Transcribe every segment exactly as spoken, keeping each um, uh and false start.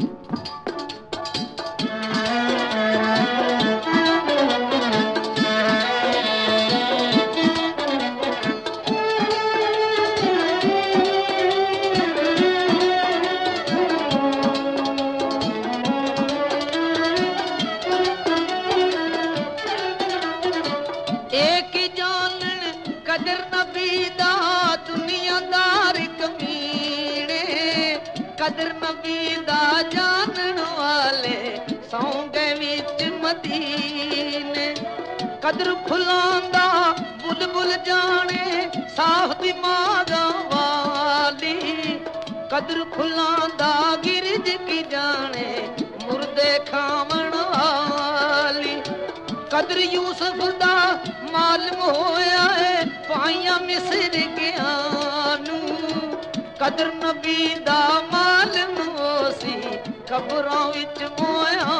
कदर नबी दा जानन वाले सौंगे विच मदीने कदर फुलांदा बुलबुल जाने साफ दिमागा वाली कदर फुलांदा गिरज की जाने मुर्दे खावण वाली कदर यूसुफ दा मालूम होया है पाइया मिस्र ज्ञानू कदर नबी दा मालूम होसी कबरों विच मोया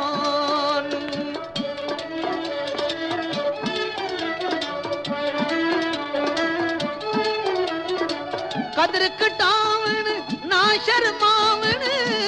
कदर कटावण ना शर्मावण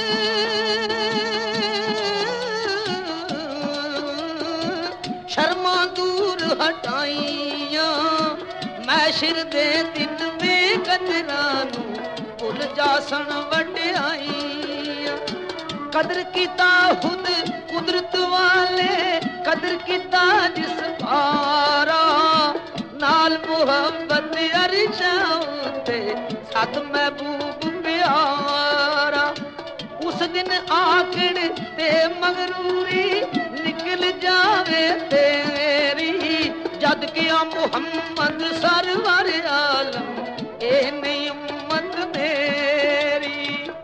शर्मा दूर हटाइया मैशर दे दिन में कदरानू भुल जासन वड्याइया कदर कीता खुद कुदरत वाले कदर कीता जिस पारा नाल मुहब्बत अरशाउते सत महबूब प्यारा उस दिन आखड़ ते मगरूरी निकल जावे तेरी जद किया मुहम्मद सरवर आलम ए नहीं उम्मत मेरी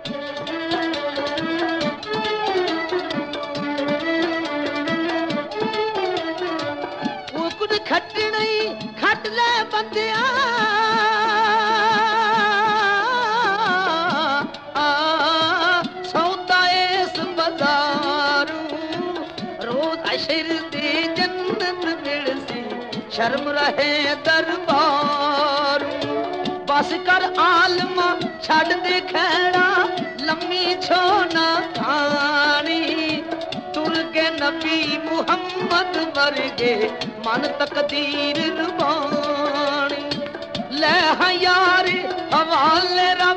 वो कुछ खट नहीं खट ले बंदिया सौदा इस बाजारू रोज अशर दी जन्नत मिलसी शर्म रहे दरबारू बस कर आलमा छड़ दे खैड़ा लम्मी छोना खानी तुर के नबी मुहम्मद वर्गे मन तकदीर रुबानी ले हाँ यार हवाले